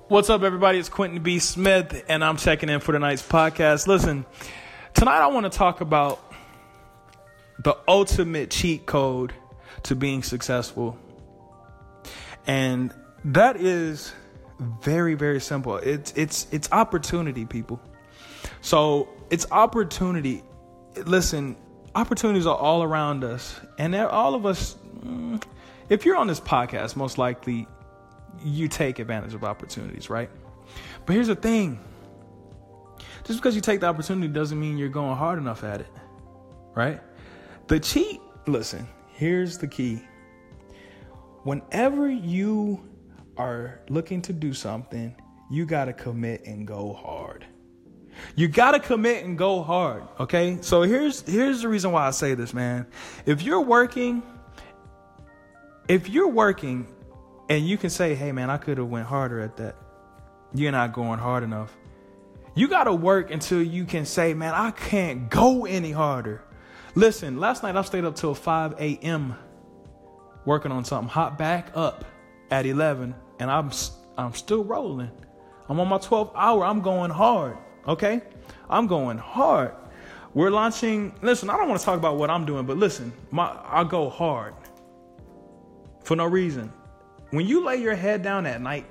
What's up, everybody? It's Quentin B. Smith, and I'm checking in for tonight's podcast. Listen, tonight I want to talk about the ultimate cheat code to being successful. And that is very, very simple. It's opportunity, people. So it's opportunity. Listen, opportunities are all around us. And all of us, if you're on this podcast, most likely you take advantage of opportunities, right? But here's the thing. Just because you take the opportunity doesn't mean you're going hard enough at it, right? Listen, here's the key. Whenever you are looking to do something, you got to commit and go hard. You got to commit and go hard, okay? So here's the reason why I say this, man. If you're working and you can say, hey, man, I could have went harder at that. You're not going hard enough. You got to work until you can say, man, I can't go any harder. Listen, last night I stayed up till 5 a.m. working on something. Hop back up at 11, and I'm still rolling. I'm on my 12th hour. I'm going hard, okay? I'm going hard. We're launching. Listen, I don't want to talk about what I'm doing, but listen, I go hard for no reason. When you lay your head down at night,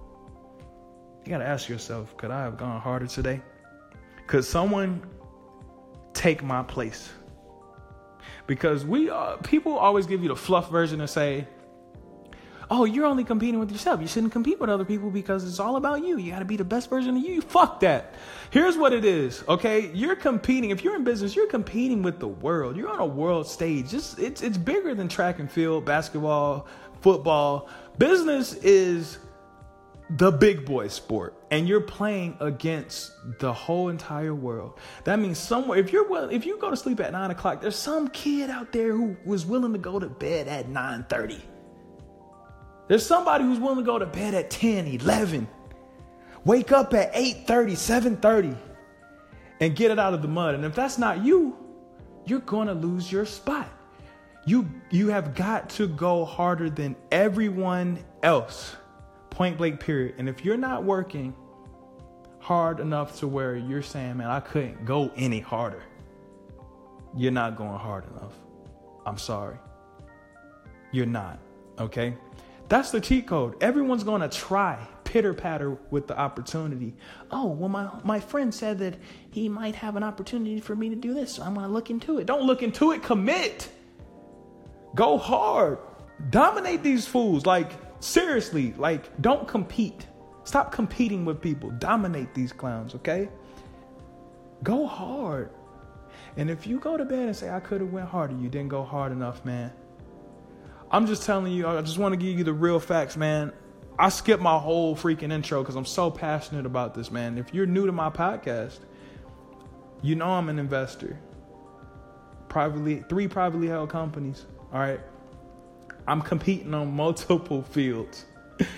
you got to ask yourself, could I have gone harder today? Could someone take my place? Because people always give you the fluff version and say, oh, you're only competing with yourself. You shouldn't compete with other people because it's all about you. You got to be the best version of you. Fuck that. Here's what it is, okay? You're competing. If you're in business, you're competing with the world. You're on a world stage. It's bigger than track and field, basketball, football. Business is the big boy sport, and you're playing against the whole entire world. That means somewhere, if you go to sleep at 9 o'clock, there's some kid out there who was willing to go to bed at 9:30. There's somebody who's willing to go to bed at 10, 11, wake up at 8:30, 7:30, and get it out of the mud. And if that's not you, you're going to lose your spot. You have got to go harder than everyone else. Point blank, period. And if you're not working hard enough to where you're saying, man, I couldn't go any harder, you're not going hard enough. I'm sorry. You're not. Okay? That's the cheat code. Everyone's going to try pitter patter with the opportunity. Oh, well, my friend said that he might have an opportunity for me to do this, so I'm going to look into it. Don't look into it. Commit. Go hard. Dominate these fools. Like, seriously, like, don't compete. Stop competing with people. Dominate these clowns, okay? Go hard. And if you go to bed and say, I could have went harder, you didn't go hard enough, man. I'm just telling you, I just want to give you the real facts, man. I skipped my whole freaking intro because I'm so passionate about this, man. If you're new to my podcast, you know I'm an investor. Three privately held companies. All right. I'm competing on multiple fields.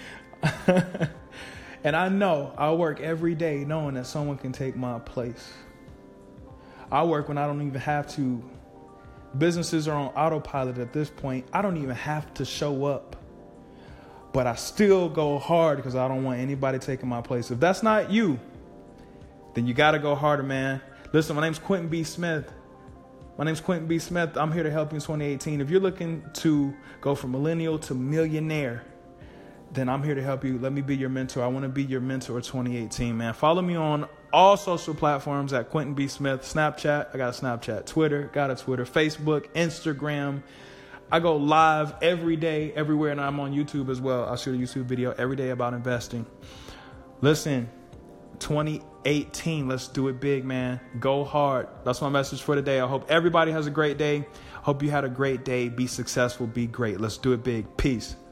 And I work every day knowing that someone can take my place. I work when I don't even have to. Businesses are on autopilot at this point. I don't even have to show up. But I still go hard because I don't want anybody taking my place. If that's not you, then you got to go harder, man. Listen, my name's Quentin B. Smith. I'm here to help you in 2018. If you're looking to go from millennial to millionaire, then I'm here to help you. Let me be your mentor. I want to be your mentor 2018, man. Follow me on all social platforms at Quentin B. Smith. Snapchat, I got a Snapchat. Twitter, got a Twitter. Facebook, Instagram. I go live every day, everywhere, and I'm on YouTube as well. I'll shoot a YouTube video every day about investing. Listen, 2018, let's do it big, man. Go hard. That's my message for today. I hope everybody has a great day. Hope you had a great day. Be successful. Be great. Let's do it big. Peace.